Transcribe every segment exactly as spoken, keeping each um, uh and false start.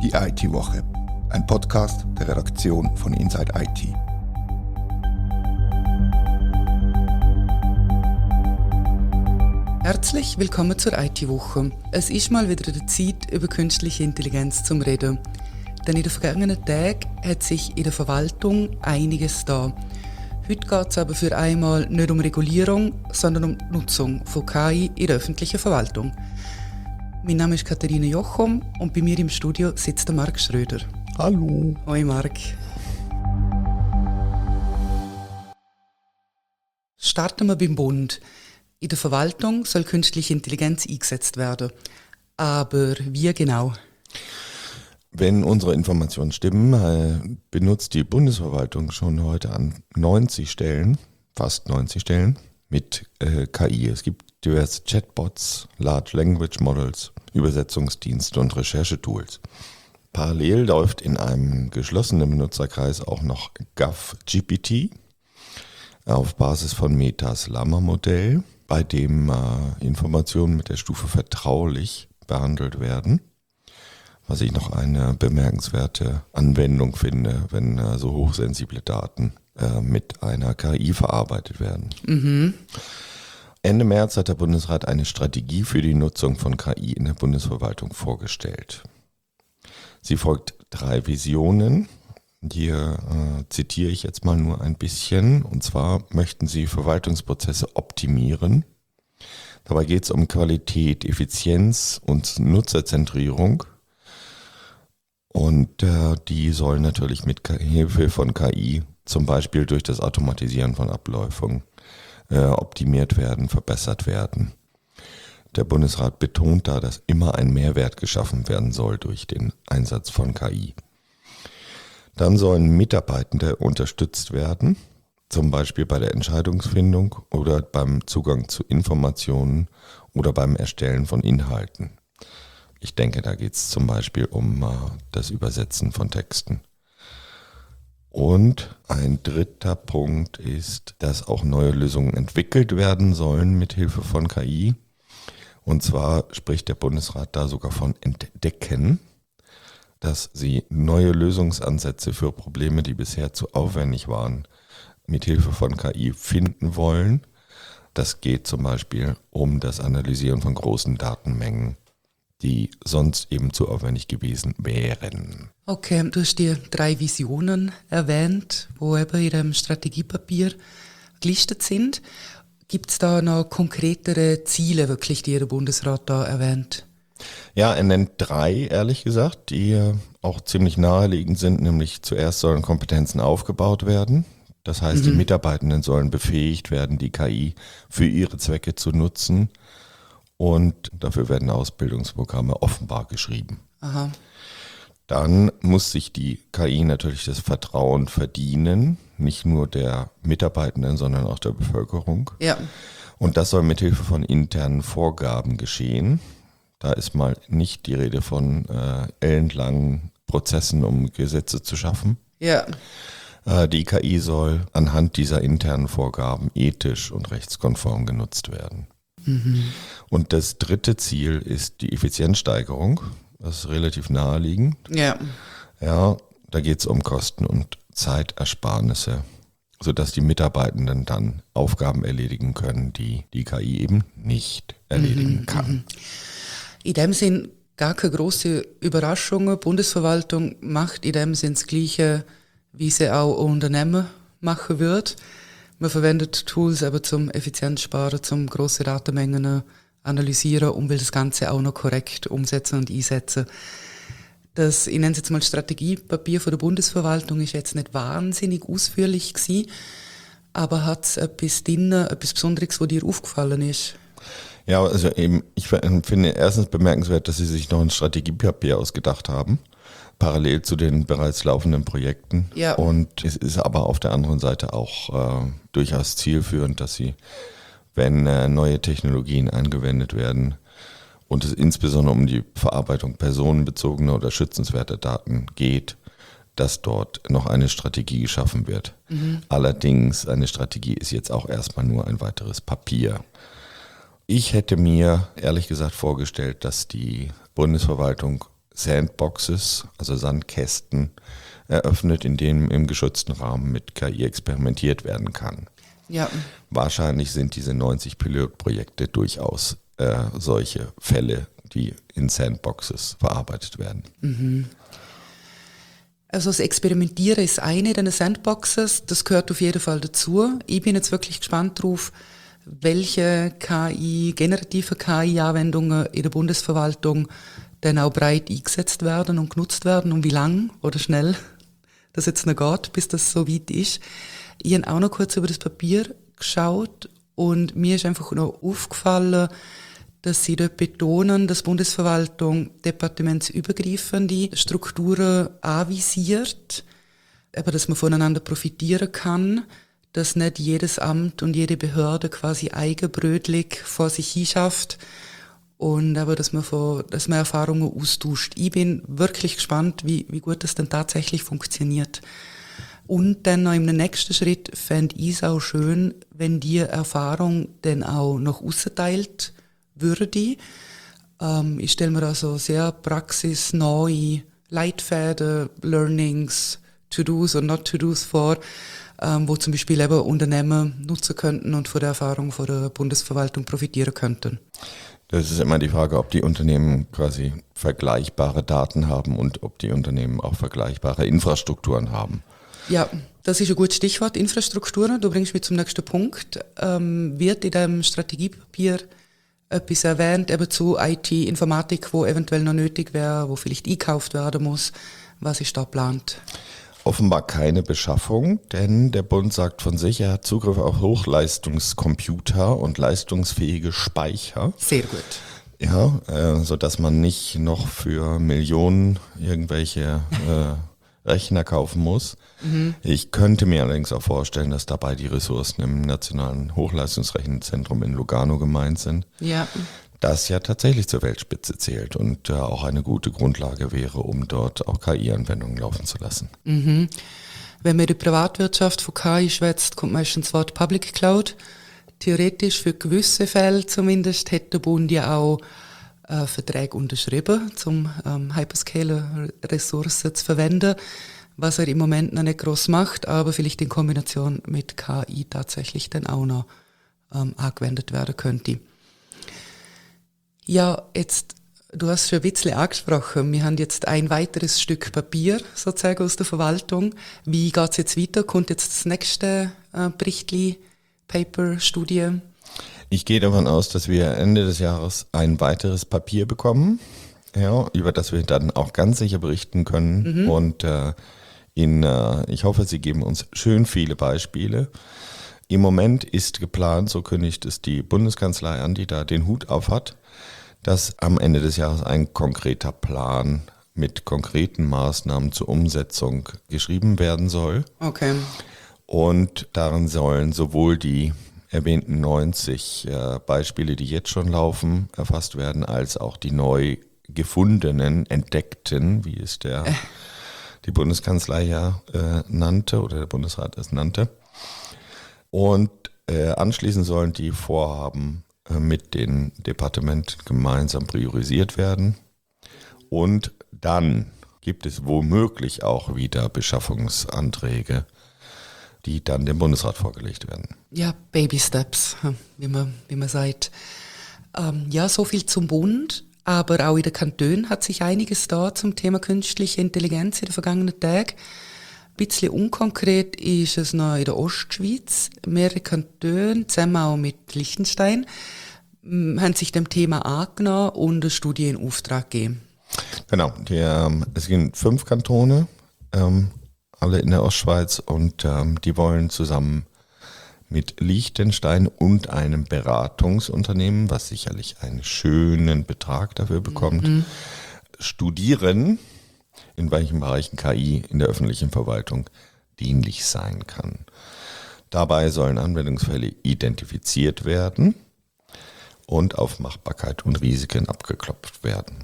Die I T-Woche, ein Podcast der Redaktion von Inside I T. Herzlich willkommen zur I T-Woche. Es ist mal wieder die Zeit, über künstliche Intelligenz zu reden. Denn in den vergangenen Tagen hat sich in der Verwaltung einiges da. Heute geht es aber für einmal nicht um Regulierung, sondern um die Nutzung von K I in der öffentlichen Verwaltung. Mein Name ist Katharina Jochum und bei mir im Studio sitzt der Marc Schröder. Hallo. Hoi Marc. Starten wir beim Bund. In der Verwaltung soll künstliche Intelligenz eingesetzt werden. Aber wie genau? Wenn unsere Informationen stimmen, benutzt die Bundesverwaltung schon heute an neunzig Stellen, fast neunzig Stellen, mit äh, K I. Es gibt diverse Chatbots, Large Language Models, Übersetzungsdienste und Recherchetools. Parallel läuft in einem geschlossenen Benutzerkreis auch noch GovGPT auf Basis von Metas Llama-Modell, bei dem äh, Informationen mit der Stufe vertraulich behandelt werden. Was ich noch eine bemerkenswerte Anwendung finde, wenn äh, so hochsensible Daten äh, mit einer K I verarbeitet werden. Mhm. Ende März hat der Bundesrat eine Strategie für die Nutzung von K I in der Bundesverwaltung vorgestellt. Sie folgt drei Visionen. Hier äh, zitiere ich jetzt mal nur ein bisschen. Und zwar möchten sie Verwaltungsprozesse optimieren. Dabei geht es um Qualität, Effizienz und Nutzerzentrierung. Und äh, die sollen natürlich mit Hilfe von K I, zum Beispiel durch das Automatisieren von Abläufen, äh, optimiert werden, verbessert werden. Der Bundesrat betont da, dass immer ein Mehrwert geschaffen werden soll durch den Einsatz von K I. Dann sollen Mitarbeitende unterstützt werden, zum Beispiel bei der Entscheidungsfindung oder beim Zugang zu Informationen oder beim Erstellen von Inhalten. Ich denke, da geht es zum Beispiel um uh, das Übersetzen von Texten. Und ein dritter Punkt ist, dass auch neue Lösungen entwickelt werden sollen mit Hilfe von K I. Und zwar spricht der Bundesrat da sogar von Entdecken, dass sie neue Lösungsansätze für Probleme, die bisher zu aufwendig waren, mit Hilfe von K I finden wollen. Das geht zum Beispiel um das Analysieren von großen Datenmengen, die sonst eben zu aufwendig gewesen wären. Okay, du hast die drei Visionen erwähnt, die eben in dem Strategiepapier gelistet sind. Gibt es da noch konkretere Ziele, wirklich, die der Bundesrat da erwähnt? Ja, er nennt drei, ehrlich gesagt, die auch ziemlich naheliegend sind. Nämlich zuerst sollen Kompetenzen aufgebaut werden. Das heißt, mhm. die Mitarbeitenden sollen befähigt werden, die K I für ihre Zwecke zu nutzen. Und dafür werden Ausbildungsprogramme offenbar geschrieben. Aha. Dann muss sich die K I natürlich das Vertrauen verdienen, nicht nur der Mitarbeitenden, sondern auch der Bevölkerung. Ja. Und das soll mit Hilfe von internen Vorgaben geschehen. Da ist mal nicht die Rede von äh, ellenlangen Prozessen, um Gesetze zu schaffen. Ja. Äh, die K I soll anhand dieser internen Vorgaben ethisch und rechtskonform genutzt werden. Mhm. Und das dritte Ziel ist die Effizienzsteigerung. Das ist relativ naheliegend. Ja. Ja, da geht es um Kosten und Zeitersparnisse, sodass die Mitarbeitenden dann Aufgaben erledigen können, die die K I eben nicht erledigen mhm, kann. In dem Sinn gar keine große Überraschung. Die Bundesverwaltung macht in dem Sinn das Gleiche, wie sie auch Unternehmen machen wird. Man verwendet Tools aber zum Effizienzsparen, zum grosse Datenmengen analysieren und will das Ganze auch noch korrekt umsetzen und einsetzen. Das, ich nenne es jetzt mal Strategiepapier von der Bundesverwaltung, ist jetzt nicht wahnsinnig ausführlich gewesen, aber hat es etwas drin, etwas Besonderes, was dir aufgefallen ist? Ja, also eben, ich finde erstens bemerkenswert, dass sie sich noch ein Strategiepapier ausgedacht haben, parallel zu den bereits laufenden Projekten. Ja. Und es ist aber auf der anderen Seite auch äh, durchaus zielführend, dass sie, wenn äh, neue Technologien angewendet werden und es insbesondere um die Verarbeitung personenbezogener oder schützenswerter Daten geht, dass dort noch eine Strategie geschaffen wird. Mhm. Allerdings, eine Strategie ist jetzt auch erstmal nur ein weiteres Papier. Ich hätte mir ehrlich gesagt vorgestellt, dass die Bundesverwaltung Sandboxes, also Sandkästen, eröffnet, in denen im geschützten Rahmen mit K I experimentiert werden kann. Ja. Wahrscheinlich sind diese neunzig Pilotprojekte durchaus äh, solche Fälle, die in Sandboxes verarbeitet werden. Mhm. Also das Experimentieren ist eine der Sandboxes, das gehört auf jeden Fall dazu. Ich bin jetzt wirklich gespannt drauf, welche K I, generative K I-Anwendungen in der Bundesverwaltung dann auch breit eingesetzt werden und genutzt werden und wie lang oder schnell das jetzt noch geht, bis das so weit ist. Ich habe auch noch kurz über das Papier geschaut und mir ist einfach noch aufgefallen, dass sie dort betonen, dass die Bundesverwaltung departementsübergreifende Strukturen anvisiert, aber dass man voneinander profitieren kann, dass nicht jedes Amt und jede Behörde quasi eigenbrötlich vor sich hinschafft und aber dass man, von, dass man Erfahrungen austauscht. Ich bin wirklich gespannt, wie, wie gut das denn tatsächlich funktioniert. Und dann noch im nächsten Schritt fände ich es auch schön, wenn die Erfahrung dann auch nach aussen teilt würde. Ähm, ich stelle mir also sehr praxisnahe Leitfäden, Learnings, To-Dos und Not-To-Dos vor, ähm, wo zum Beispiel eben Unternehmen nutzen könnten und von der Erfahrung von der Bundesverwaltung profitieren könnten. Das ist immer die Frage, ob die Unternehmen quasi vergleichbare Daten haben und ob die Unternehmen auch vergleichbare Infrastrukturen haben. Ja, das ist ein gutes Stichwort, Infrastrukturen. Du bringst mich zum nächsten Punkt. Ähm, wird in dem Strategiepapier etwas erwähnt, eben zu I T, Informatik, wo eventuell noch nötig wäre, wo vielleicht eingekauft werden muss? Was ist da geplant? Offenbar keine Beschaffung, denn der Bund sagt von sich, er hat Zugriff auf Hochleistungscomputer und leistungsfähige Speicher. Sehr gut. Ja, äh, sodass man nicht noch für Millionen irgendwelche äh, Rechner kaufen muss. Mhm. Ich könnte mir allerdings auch vorstellen, dass dabei die Ressourcen im Nationalen Hochleistungsrechenzentrum in Lugano gemeint sind. Ja. Das ja tatsächlich zur Weltspitze zählt und äh, auch eine gute Grundlage wäre, um dort auch K I-Anwendungen laufen zu lassen. Mhm. Wenn man die Privatwirtschaft von K I schwätzt, kommt meistens das Wort Public Cloud. Theoretisch für gewisse Fälle zumindest hätte der Bund ja auch äh, Verträge unterschrieben, um ähm, Hyperscaler-Ressourcen zu verwenden, was er im Moment noch nicht gross macht, aber vielleicht in Kombination mit K I tatsächlich dann auch noch ähm, angewendet werden könnte. Ja, jetzt, du hast schon ein bisschen angesprochen, wir haben jetzt ein weiteres Stück Papier sozusagen aus der Verwaltung. Wie geht es jetzt weiter? Kommt jetzt das nächste äh, Berichtli, Paper, Studie? Ich gehe davon aus, dass wir Ende des Jahres ein weiteres Papier bekommen, ja, über das wir dann auch ganz sicher berichten können. Mhm. Und äh, in, äh, ich hoffe, Sie geben uns schön viele Beispiele. Im Moment ist geplant, so kündigt es die Bundeskanzlei an, die da den Hut auf hat, dass am Ende des Jahres ein konkreter Plan mit konkreten Maßnahmen zur Umsetzung geschrieben werden soll. Okay. Und darin sollen sowohl die erwähnten neunzig äh, Beispiele, die jetzt schon laufen, erfasst werden, als auch die neu gefundenen, entdeckten, wie es der äh. die Bundeskanzlei ja äh, nannte oder der Bundesrat es nannte. Und äh, anschließend sollen die Vorhaben mit den Departementen gemeinsam priorisiert werden. Und dann gibt es womöglich auch wieder Beschaffungsanträge, die dann dem Bundesrat vorgelegt werden. Ja, Baby Steps, wie man, wie man sagt. Ähm, ja, so viel zum Bund, aber auch in den Kantonen hat sich einiges da zum Thema künstliche Intelligenz in den vergangenen Tagen. Ein bisschen unkonkret ist es noch in der Ostschweiz. Mehrere Kantone, zusammen auch mit Liechtenstein, haben sich dem Thema angenommen und eine Studie in Auftrag gegeben. Genau, die, ähm, es sind fünf Kantone, ähm, alle in der Ostschweiz, und ähm, die wollen zusammen mit Liechtenstein und einem Beratungsunternehmen, was sicherlich einen schönen Betrag dafür bekommt, mhm. studieren, in welchen Bereichen K I in der öffentlichen Verwaltung dienlich sein kann. Dabei sollen Anwendungsfälle identifiziert werden und auf Machbarkeit und Risiken abgeklopft werden.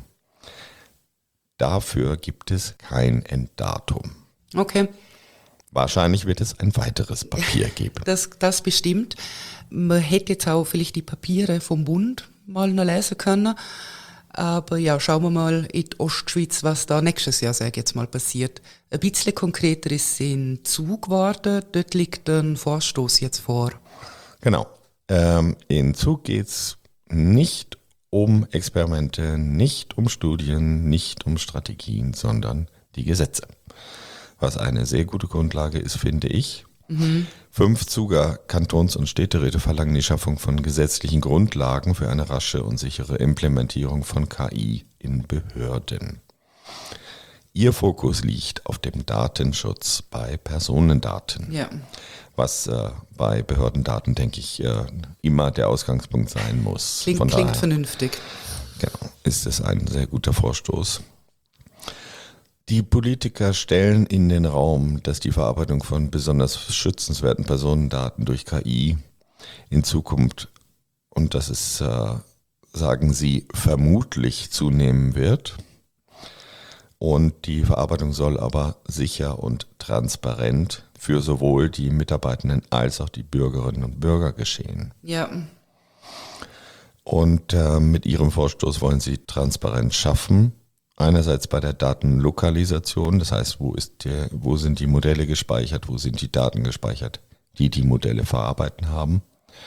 Dafür gibt es kein Enddatum. Okay. Wahrscheinlich wird es ein weiteres Papier geben. Das, das bestimmt. Man hätte jetzt auch vielleicht die Papiere vom Bund mal noch lesen können. Aber ja, schauen wir mal in die Ostschweiz, was da nächstes Jahr, sage ich jetzt mal, passiert. Ein bisschen konkreter ist es in Zug geworden. Dort liegt ein Vorstoß jetzt vor. Genau. Ähm, in Zug geht es nicht um Experimente, nicht um Studien, nicht um Strategien, sondern die Gesetze. Was eine sehr gute Grundlage ist, finde ich. Mhm. Fünf Zuger Kantons- und Städteräte verlangen die Schaffung von gesetzlichen Grundlagen für eine rasche und sichere Implementierung von K I in Behörden. Ihr Fokus liegt auf dem Datenschutz bei Personendaten. Ja. Was äh, bei Behördendaten, denke ich, äh, immer der Ausgangspunkt sein muss. Klingt, Von klingt daher, vernünftig. genau, ist es ein sehr guter Vorstoß. Die Politiker stellen in den Raum, dass die Verarbeitung von besonders schützenswerten Personendaten durch K I in Zukunft, und das ist, äh, sagen sie, vermutlich zunehmen wird. Und die Verarbeitung soll aber sicher und transparent für sowohl die Mitarbeitenden als auch die Bürgerinnen und Bürger geschehen. Ja. Und äh, mit ihrem Vorstoß wollen sie Transparenz schaffen. Einerseits bei der Datenlokalisation, das heißt, wo ist der, wo sind die Modelle gespeichert, wo sind die Daten gespeichert, die die Modelle verarbeiten haben.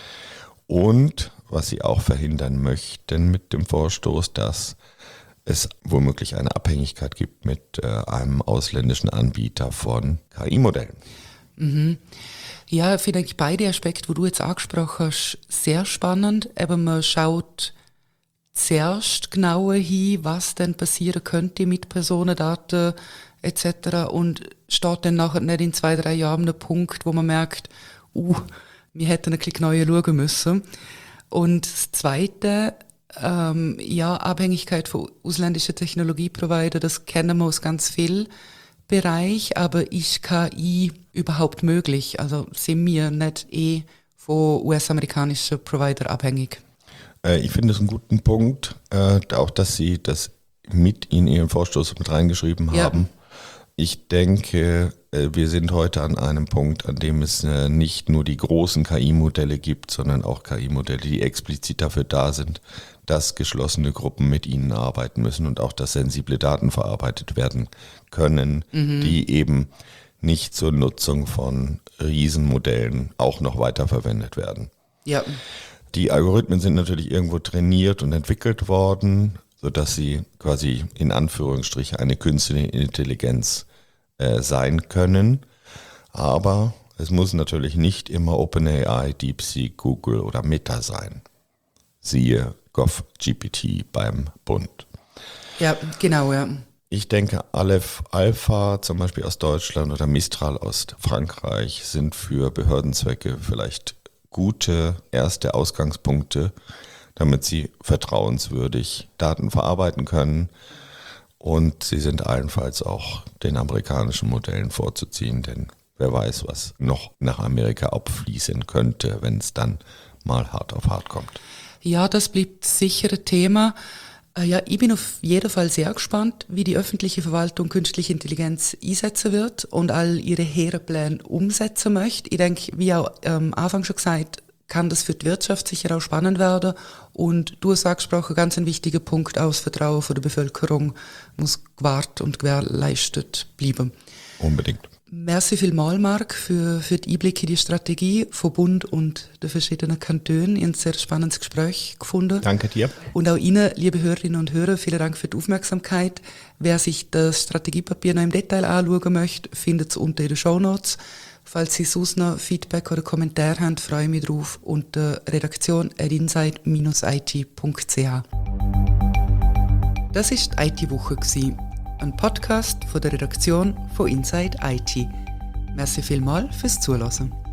Und was sie auch verhindern möchten mit dem Vorstoß, dass es womöglich eine Abhängigkeit gibt mit äh, einem ausländischen Anbieter von K I-Modellen. Mhm. Ja, finde ich beide Aspekte, die du jetzt angesprochen hast, sehr spannend. Aber man schaut zuerst genauer hin, was denn passieren könnte mit Personendaten et cetera und steht dann nachher nicht in zwei, drei Jahren an einem Punkt, wo man merkt, uh, wir hätten ein bisschen neu schauen müssen. Und das Zweite, ähm, ja, Abhängigkeit von ausländischen Technologieprovidern, das kennen wir aus ganz vielen Bereichen, aber ist K I überhaupt möglich? Also sind wir nicht eh von U S-amerikanischen Providern abhängig? Ich finde es einen guten Punkt, äh, auch dass Sie das mit in Ihren Vorstoß mit reingeschrieben haben. Ja. Ich denke, äh, wir sind heute an einem Punkt, an dem es äh, nicht nur die großen K I-Modelle gibt, sondern auch K I-Modelle, die explizit dafür da sind, dass geschlossene Gruppen mit ihnen arbeiten müssen und auch, dass sensible Daten verarbeitet werden können, mhm. die eben nicht zur Nutzung von Riesenmodellen auch noch weiterverwendet werden. Ja. Die Algorithmen sind natürlich irgendwo trainiert und entwickelt worden, sodass sie quasi in Anführungsstrichen eine künstliche Intelligenz äh, sein können. Aber es muss natürlich nicht immer OpenAI, DeepSeek, Google oder Meta sein. Siehe GovGPT beim Bund. Ja, genau, ja. Ich denke, Aleph Alpha zum Beispiel aus Deutschland oder Mistral aus Frankreich sind für Behördenzwecke vielleicht gute erste Ausgangspunkte, damit sie vertrauenswürdig Daten verarbeiten können. Und sie sind allenfalls auch den amerikanischen Modellen vorzuziehen, denn wer weiß, was noch nach Amerika abfließen könnte, wenn es dann mal hart auf hart kommt. Ja, das bleibt sicher ein Thema. Ja, ich bin auf jeden Fall sehr gespannt, wie die öffentliche Verwaltung künstliche Intelligenz einsetzen wird und all ihre hehren Pläne umsetzen möchte. Ich denke, wie auch am Anfang schon gesagt, kann das für die Wirtschaft sicher auch spannend werden. Und du hast angesprochen, ganz ein wichtiger Punkt, auch das Vertrauen von der Bevölkerung muss gewahrt und gewährleistet bleiben. Unbedingt. Merci vielmals, Marc, für, für die Einblicke in die Strategie von Bund und den verschiedenen Kantonen. Ich habe ein sehr spannendes Gespräch gefunden. Danke dir. Und auch Ihnen, liebe Hörerinnen und Hörer, vielen Dank für die Aufmerksamkeit. Wer sich das Strategiepapier noch im Detail anschauen möchte, findet es unter in den Shownotes. Falls Sie sonst noch Feedback oder Kommentare haben, freue ich mich drauf unter redaktion at insight dash i t punkt c h. Das war die I T-Woche, ein Podcast von der Redaktion von Inside I T. Merci vielmals fürs Zuhören.